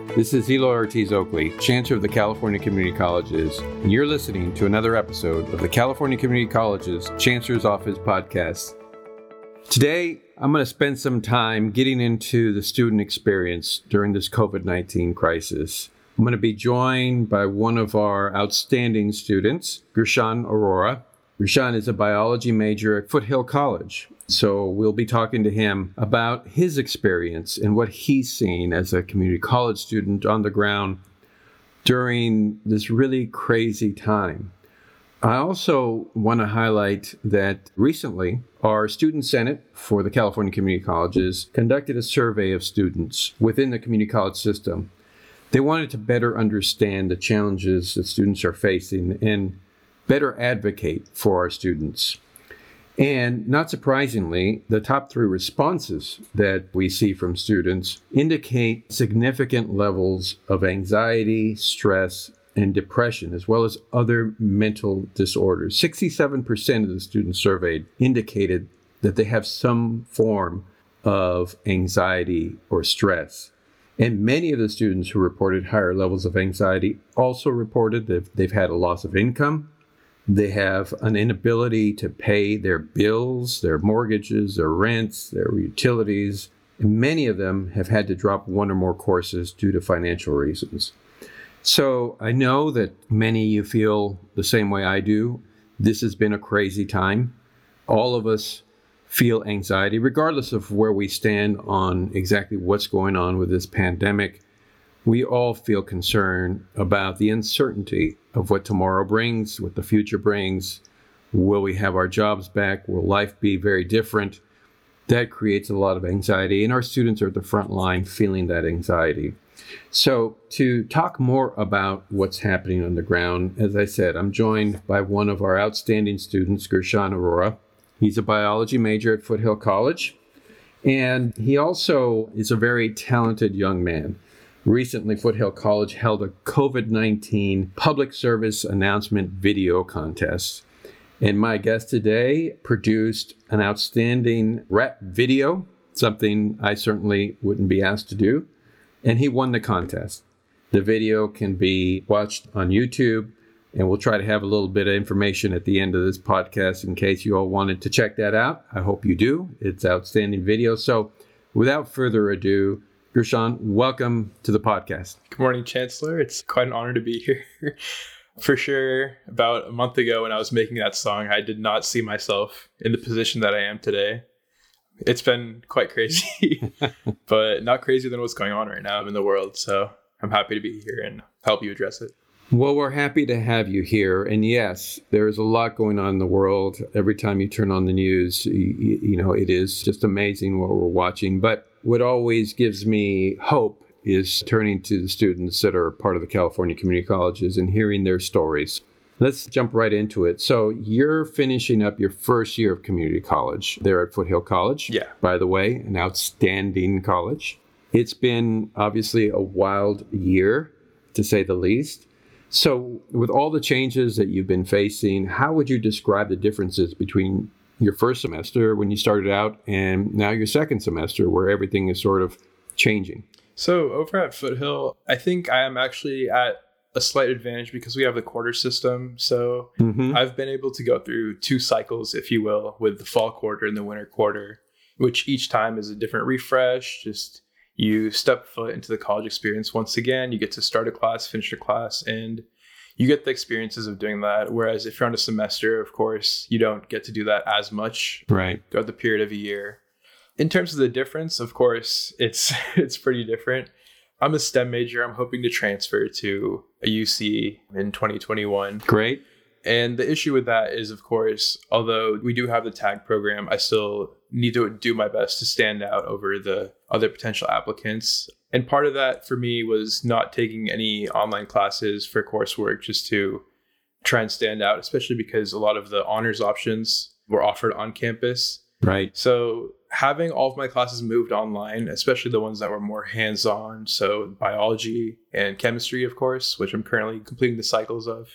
This is Eloy Ortiz Oakley, Chancellor of the California Community Colleges, and you're listening to another episode of the California Community Colleges Chancellor's Office podcast. Today, I'm going to spend some time getting into the student experience during this COVID-19 crisis. I'm going to be joined by one of our outstanding students, Gershon Aurora. Gershon is a biology major at Foothill College. So we'll be talking to him about his experience and what he's seen as a community college student on the ground during this really crazy time. I also want to highlight that recently our Student Senate for the California Community Colleges conducted a survey of students within the community college system. They wanted to better understand the challenges that students are facing and better advocate for our students. And not surprisingly, the top three responses that we see from students indicate significant levels of anxiety, stress, and depression, as well as other mental disorders. 67% of the students surveyed indicated that they have some form of anxiety or stress. And many of the students who reported higher levels of anxiety also reported that they've had a loss of income. They have an inability to pay their bills, their mortgages, their rents, their utilities. And many of them have had to drop one or more courses due to financial reasons. So I know that many of you feel the same way I do. This has been a crazy time. All of us feel anxiety, regardless of where we stand on exactly what's going on with this pandemic. We all feel concerned about the uncertainty of what tomorrow brings, what the future brings. Will we have our jobs back? Will life be very different? That creates a lot of anxiety, and our students are at the front line feeling that anxiety. So to talk more about what's happening on the ground, as I said, I'm joined by one of our outstanding students, Gershon Aurora. He's a biology major at Foothill College, and he also is a very talented young man. Recently, Foothill College held a COVID-19 public service announcement video contest. And my guest today produced an outstanding rap video, something I certainly wouldn't be asked to do. And he won the contest. The video can be watched on YouTube, and we'll try to have a little bit of information at the end of this podcast in case you all wanted to check that out. I hope you do. It's outstanding video. So without further ado, Gershon, welcome to the podcast. Good morning, Chancellor. It's quite an honor to be here. For sure, about a month ago when I was making that song, I did not see myself in the position that I am today. It's been quite crazy, but not crazier than what's going on right now in the world. So I'm happy to be here and help you address it. Well, we're happy to have you here. And yes, there is a lot going on in the world. Every time you turn on the news, you know, it is just amazing what we're watching. But what always gives me hope is turning to the students that are part of the California Community Colleges and hearing their stories. Let's jump right into it. So you're finishing up your first year of community college there at Foothill College. Yeah. By the way, an outstanding college. It's been obviously a wild year, to say the least. So with all the changes that you've been facing, how would you describe the differences between your first semester when you started out and now your second semester where everything is sort of changing? So over at Foothill, I think I am actually at a slight advantage because we have the quarter system. So I've been able to go through two cycles, if you will, with the fall quarter and the winter quarter, which each time is a different refresh. Just you step foot into the college experience once again. You get to start a class, finish a class, and you get the experiences of doing that. Whereas if you're on a semester, of course, you don't get to do that as much throughout the period of a year. In terms of the difference, of course, it's pretty different. I'm a STEM major. I'm hoping to transfer to a UC in 2021. Great. And the issue with that is, of course, although we do have the tag program, I still need to do my best to stand out over the other potential applicants. And part of that for me was not taking any online classes for coursework just to try and stand out, especially because a lot of the honors options were offered on campus. Right. So having all of my classes moved online, especially the ones that were more hands-on, so biology and chemistry, of course, which I'm currently completing the cycles of,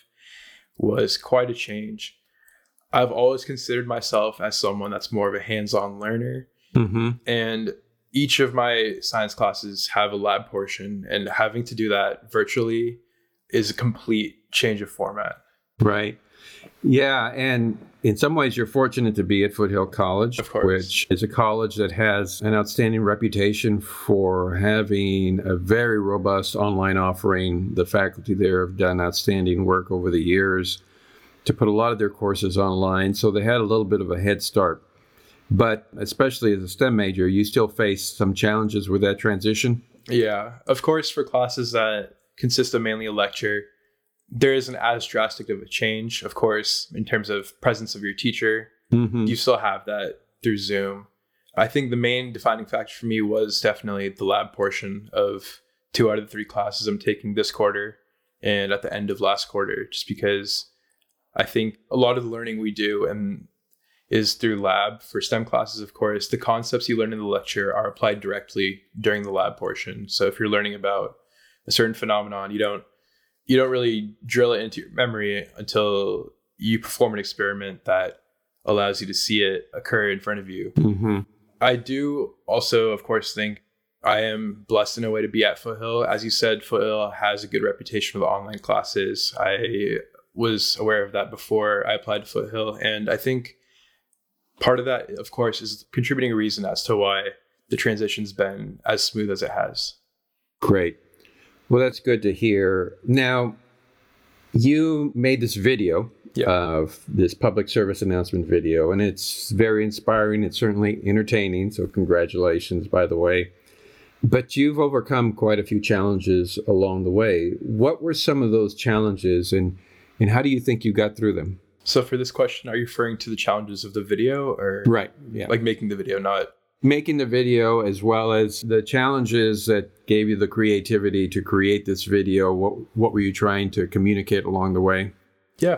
was quite a change. I've always considered myself as someone that's more of a hands-on learner. And each of my science classes have a lab portion, and having to do that virtually is a complete change of format. Right. Yeah. And in some ways, you're fortunate to be at Foothill College, of course, which is a college that has an outstanding reputation for having a very robust online offering. The faculty there have done outstanding work over the years to put a lot of their courses online. So they had a little bit of a head start. But especially as a STEM major, you still face some challenges with that transition? Yeah. Of course, for classes that consist of mainly a lecture, there isn't as drastic of a change. Of course, in terms of presence of your teacher, you still have that through Zoom. I think the main defining factor for me was definitely the lab portion of 2 out of the 3 classes I'm taking this quarter and at the end of last quarter, just because I think a lot of the learning we do is through lab. For STEM classes, of course, the concepts you learn in the lecture are applied directly during the lab portion. So if you're learning about a certain phenomenon, you don't really drill it into your memory until you perform an experiment that allows you to see it occur in front of you. I do also, of course, think I am blessed in a way to be at Foothill. As you said, Foothill has a good reputation with online classes. I was aware of that before I applied to Foothill. And I think part of that, of course, is a contributing reason as to why the transition's been as smooth as it has. Great. Well, that's good to hear. Now, you made this video of this public service announcement video, and it's very inspiring. It's certainly entertaining. So congratulations, by the way. But you've overcome quite a few challenges along the way. What were some of those challenges, and how do you think you got through them? So for this question, are you referring to the challenges of the video, or right? Yeah, like making the video, not making the video, as well as the challenges that gave you the creativity to create this video? What were you trying to communicate along the way? Yeah.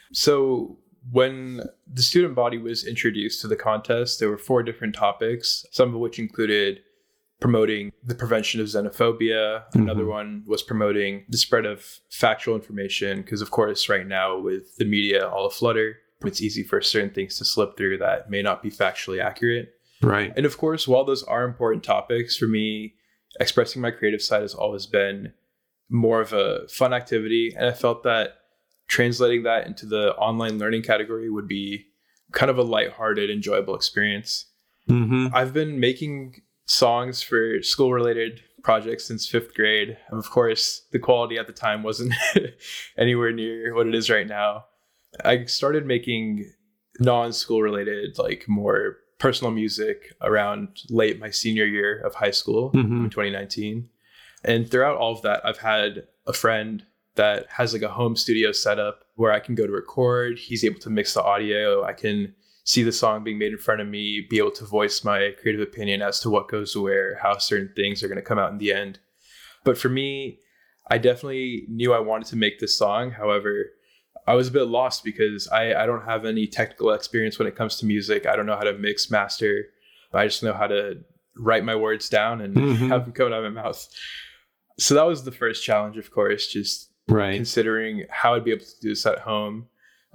So when the student body was introduced to the contest, there were 4 different topics, some of which included promoting the prevention of xenophobia. Another one was promoting the spread of factual information, because of course right now with the media all aflutter, it's easy for certain things to slip through that may not be factually accurate. Right. And of course, while those are important topics, for me, expressing my creative side has always been more of a fun activity. And I felt that translating that into the online learning category would be kind of a lighthearted, enjoyable experience. I've been making songs for school-related projects since 5th grade. And of course, the quality at the time wasn't anywhere near what it is right now. I started making non-school related, like more personal music around late my senior year of high school in 2019. And throughout all of that, I've had a friend that has like a home studio setup where I can go to record. He's able to mix the audio. I can see the song being made in front of me, be able to voice my creative opinion as to what goes where, how certain things are going to come out in the end. But for me, I definitely knew I wanted to make this song. However, I was a bit lost because I don't have any technical experience when it comes to music. I don't know how to mix, master. I just know how to write my words down and have them come out of my mouth. So that was the first challenge, of course, just considering how I'd be able to do this at home.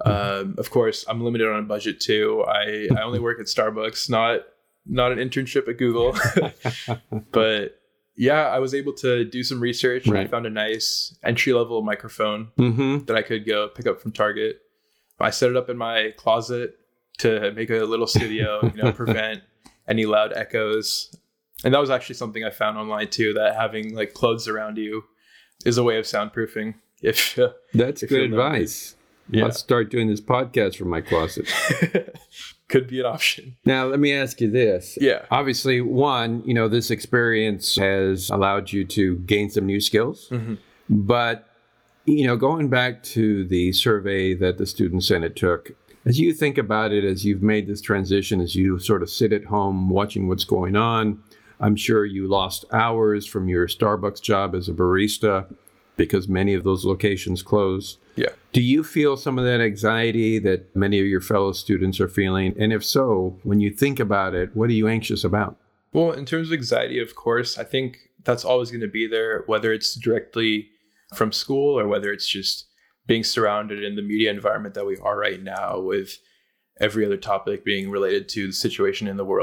Of course, I'm limited on a budget too. I only work at Starbucks, not an internship at Google. But yeah, I was able to do some research. I found a nice entry-level microphone that I could go pick up from Target. I set it up in my closet to make a little studio, prevent any loud echoes. And that was actually something I found online too, that having like clothes around you is a way of soundproofing. That's good advice. Yeah. Let's start doing this podcast from my closet. Could be an option. Now, let me ask you this. Yeah. Obviously, one, this experience has allowed you to gain some new skills. But, going back to the survey that the Student Senate took, as you think about it, as you've made this transition, as you sort of sit at home watching what's going on, I'm sure you lost hours from your Starbucks job as a barista because many of those locations closed. Yeah. Do you feel some of that anxiety that many of your fellow students are feeling? And if so, when you think about it, what are you anxious about? Well, in terms of anxiety, of course, I think that's always going to be there, whether it's directly from school or whether it's just being surrounded in the media environment that we are right now, with every other topic being related to the situation in the world.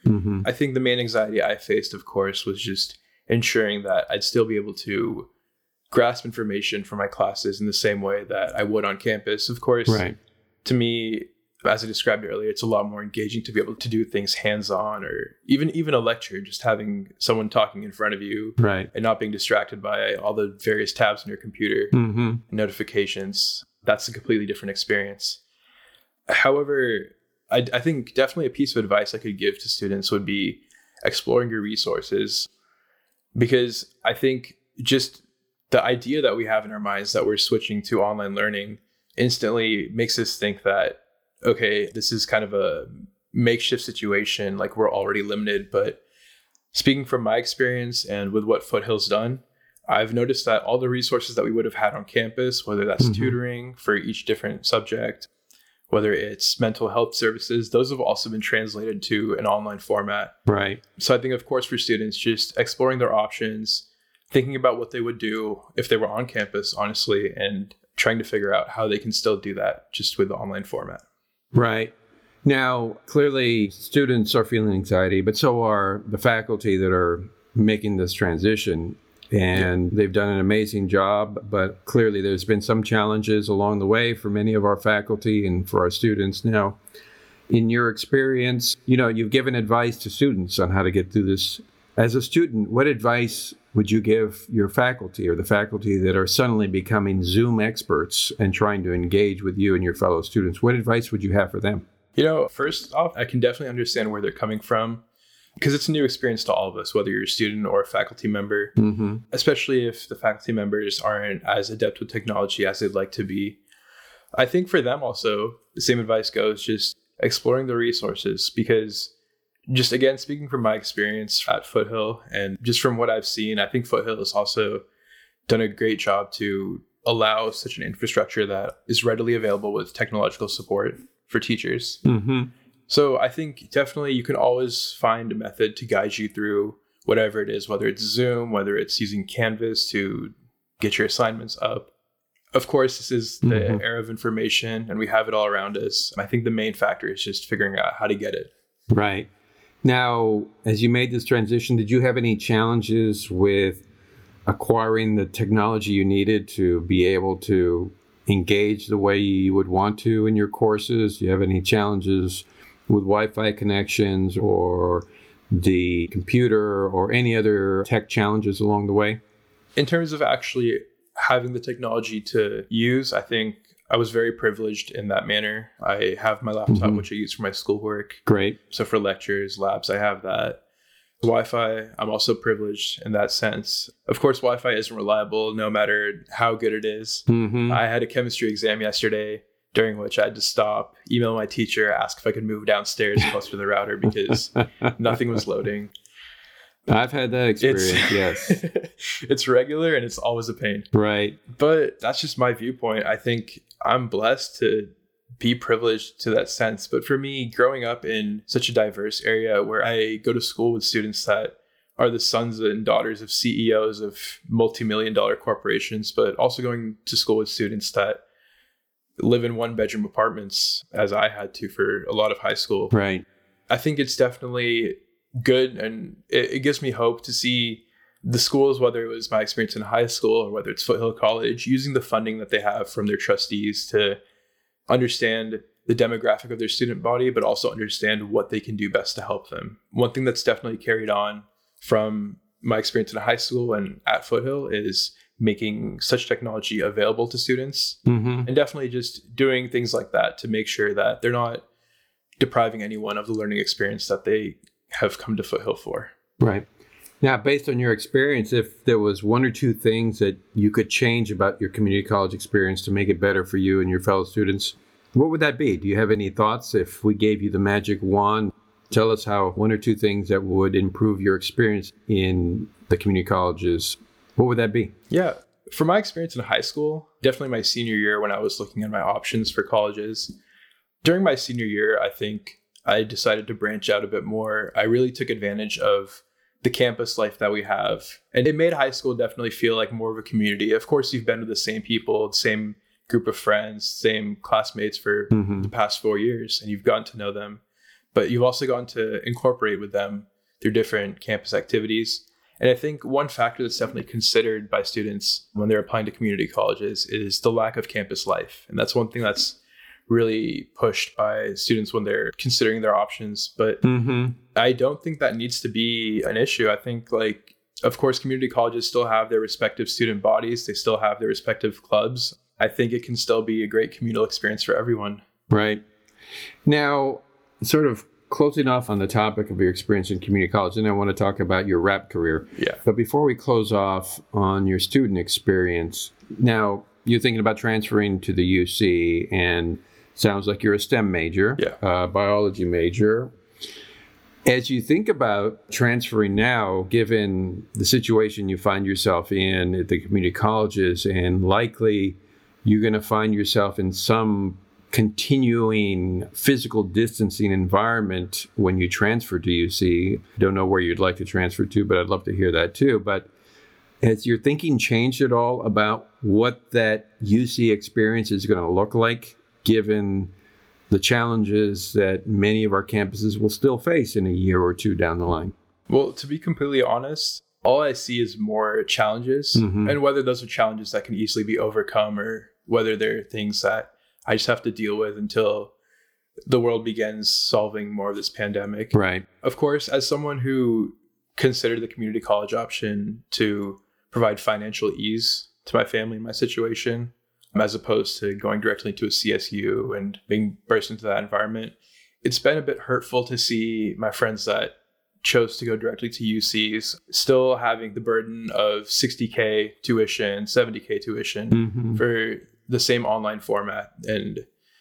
I think the main anxiety I faced, of course, was just ensuring that I'd still be able to grasp information from my classes in the same way that I would on campus. Of course, to me, as I described earlier, it's a lot more engaging to be able to do things hands-on, or even a lecture, just having someone talking in front of you and not being distracted by all the various tabs on your computer, notifications. That's a completely different experience. However, I think definitely a piece of advice I could give to students would be exploring your resources, because I think just the idea that we have in our minds that we're switching to online learning instantly makes us think that, okay, this is kind of a makeshift situation, like we're already limited. But speaking from my experience and with what Foothill's done, I've noticed that all the resources that we would have had on campus, whether that's tutoring for each different subject, whether it's mental health services, those have also been translated to an online format. So I think, of course, for students, just exploring their options, thinking about what they would do if they were on campus, honestly, and trying to figure out how they can still do that just with the online format. Now, clearly, students are feeling anxiety, but so are the faculty that are making this transition. And they've done an amazing job, but clearly there's been some challenges along the way for many of our faculty and for our students. Now, in your experience, you've given advice to students on how to get through this. As a student, what advice would you give your faculty, or the faculty that are suddenly becoming Zoom experts and trying to engage with you and your fellow students? What advice would you have for them? First off, I can definitely understand where they're coming from, because it's a new experience to all of us, whether you're a student or a faculty member, especially if the faculty members aren't as adept with technology as they'd like to be. I think for them also, the same advice goes, just exploring the resources, because just again, speaking from my experience at Foothill and just from what I've seen, I think Foothill has also done a great job to allow such an infrastructure that is readily available with technological support for teachers. So I think definitely you can always find a method to guide you through whatever it is, whether it's Zoom, whether it's using Canvas to get your assignments up. Of course, this is the era of information and we have it all around us. I think the main factor is just figuring out how to get it. Now, as you made this transition, did you have any challenges with acquiring the technology you needed to be able to engage the way you would want to in your courses? Do you have any challenges with Wi-Fi connections or the computer or any other tech challenges along the way? In terms of actually having the technology to use, I think I was very privileged in that manner. I have my laptop, which I use for my schoolwork. Great. So for lectures, labs, I have that. Wi-Fi, I'm also privileged in that sense. Of course, Wi-Fi isn't reliable no matter how good it is. I had a chemistry exam yesterday, during which I had to stop, email my teacher, ask if I could move downstairs closer to the router because nothing was loading. I've had that experience, yes. It's regular and it's always a pain. But that's just my viewpoint. I think I'm blessed to be privileged to that sense. But for me, growing up in such a diverse area where I go to school with students that are the sons and daughters of CEOs of multi-million-dollar corporations, but also going to school with students that live in one-bedroom apartments, as I had to for a lot of high school. I think it's definitely good, and it gives me hope to see the schools, whether it was my experience in high school or whether it's Foothill College, using the funding that they have from their trustees to understand the demographic of their student body, but also understand what they can do best to help them. One thing that's definitely carried on from my experience in high school and at Foothill is making such technology available to students, and definitely just doing things like that to make sure that they're not depriving anyone of the learning experience that they have come to Foothill for. Now, based on your experience, if there was one or two things that you could change about your community college experience to make it better for you and your fellow students, what would that be? Do you have any thoughts? If we gave you the magic wand, tell us how one or two things that would improve your experience in the community colleges. What would that be? Yeah. For my experience in high school, definitely my senior year when I was looking at my options for colleges, during my senior year, I think I decided to branch out a bit more. I really took advantage of the campus life that we have. And it made high school definitely feel like more of a community. Of course, you've been with the same people, the same group of friends, same classmates for the past 4 years, and you've gotten to know them. but you've also gotten to incorporate with them through different campus activities. And I think one factor that's definitely considered by students when they're applying to community colleges is the lack of campus life. And that's one thing that's really pushed by students when they're considering their options. But I don't think that needs to be an issue. I think, like, of course, community colleges still have their respective student bodies. They still have their respective clubs. I think it can still be a great communal experience for everyone. Right. Now, sort of closing off on the topic of your experience in community college, and I want to talk about your rap career. Yeah. But before we close off on your student experience, now you're thinking about transferring to the UC, and sounds like you're a STEM major, biology major. As you think about transferring now, given the situation you find yourself in at the community colleges, and likely you're going to find yourself in some continuing physical distancing environment when you transfer to UC. I don't know where you'd like to transfer to, but I'd love to hear that too. But has your thinking changed at all about what that UC experience is going to look like, given the challenges that many of our campuses will still face in a year or two down the line? Well, to be completely honest, all I see is more challenges, and whether those are challenges that can easily be overcome or whether they're things that I just have to deal with until the world begins solving more of this pandemic. Right. Of course, as someone who considered the community college option to provide financial ease to my family and my situation, as opposed to going directly to a CSU and being burst into that environment, it's been a bit hurtful to see my friends that chose to go directly to UCs still having the burden of $60K tuition, $70K tuition for the same online format, and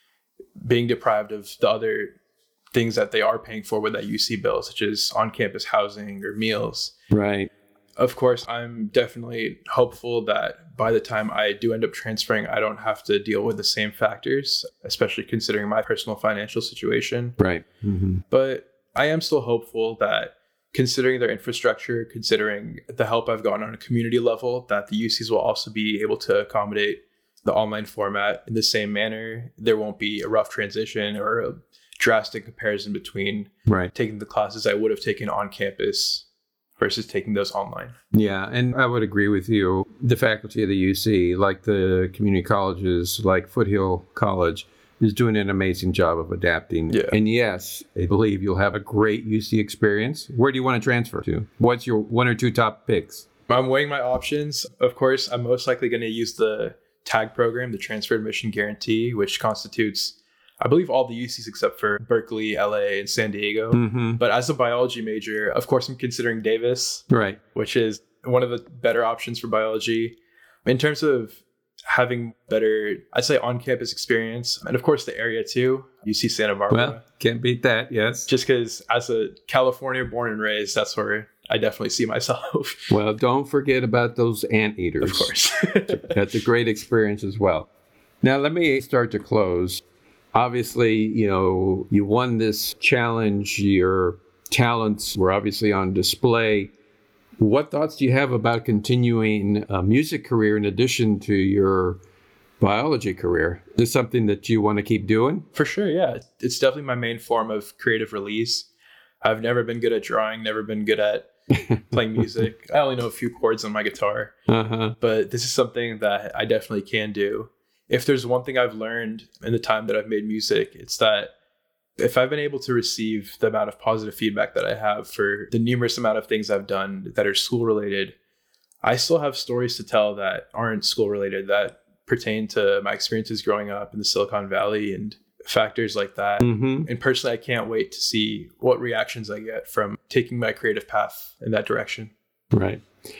being deprived of the other things that they are paying for with that UC bill, such as on-campus housing or meals. Right. Of course, I'm definitely hopeful that by the time I do end up transferring, I don't have to deal with the same factors, especially considering my personal financial situation. Right. But I am still hopeful that, considering their infrastructure, considering the help I've gotten on a community level, that the UCs will also be able to accommodate the online format in the same manner. There won't be a rough transition or a drastic comparison between taking the classes I would have taken on campus versus taking those online. Yeah, and I would agree with you. The faculty of the UC, like the community colleges, like Foothill College, is doing an amazing job of adapting. Yeah. And yes, I believe you'll have a great UC experience. Where do you want to transfer to? What's your one or two top picks? I'm weighing my options. Of course, I'm most likely going to use the TAG program, the Transfer Admission Guarantee, which constitutes, I believe, all the UCs except for Berkeley, LA, and San Diego. But as a biology major, of course, I'm considering Davis, which is one of the better options for biology. In terms of having better, I'd say, on-campus experience, and of course the area too, UC Santa Barbara. Well, can't beat that, yes. Just because as a California born and raised, that's where I definitely see myself. Well, don't forget about those anteaters. Of course. That's a great experience as well. Now, let me start to close. Obviously, you won this challenge. Your talents were obviously on display. What thoughts do you have about continuing a music career in addition to your biology career? Is this something that you want to keep doing? For sure, yeah. It's definitely my main form of creative release. I've never been good at drawing, never been good at playing music. I only know a few chords on my guitar, but this is something that I definitely can do. If there's one thing I've learned in the time that I've made music, it's that if I've been able to receive the amount of positive feedback that I have for the numerous amount of things I've done that are school related, I still have stories to tell that aren't school related, that pertain to my experiences growing up in the Silicon Valley and factors like that. And personally, I can't wait to see what reactions I get from taking my creative path in that direction. Right.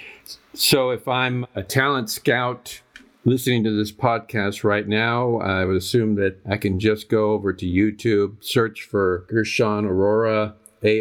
So if I'm a talent scout listening to this podcast right now, I would assume that I can just go over to YouTube, search for Gershon Arora,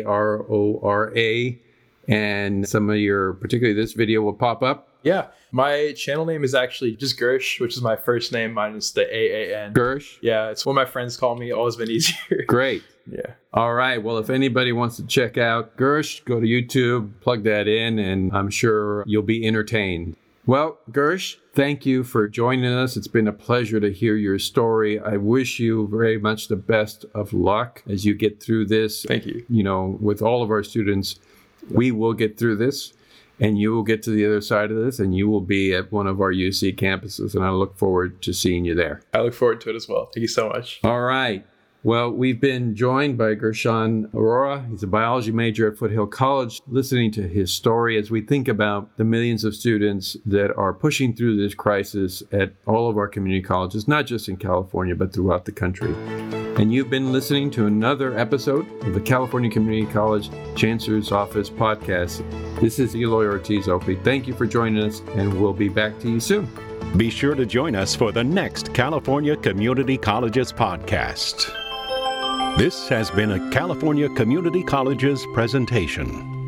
Arora, and some of your, particularly this video, will pop up. Yeah. My channel name is actually just Gersh, which is my first name minus the AAN. Gersh? Yeah, it's what my friends call me. Always been easier. Great. Yeah. All right. Well, if anybody wants to check out Gersh, go to YouTube, plug that in, and I'm sure you'll be entertained. Well, Gersh, thank you for joining us. It's been a pleasure to hear your story. I wish you very much the best of luck as you get through this. Thank you. You know, with all of our students, we will get through this, and you will get to the other side of this, and you will be at one of our UC campuses, and I look forward to seeing you there. I look forward to it as well. Thank you so much. All right. Well, we've been joined by Gershon Aurora. He's a biology major at Foothill College, listening to his story as we think about the millions of students that are pushing through this crisis at all of our community colleges, not just in California, but throughout the country. And you've been listening to another episode of the California Community College Chancellor's Office podcast. This is Eloy Ortiz-Oakley. Thank you for joining us, and we'll be back to you soon. Be sure to join us for the next California Community Colleges podcast. This has been a California Community Colleges presentation.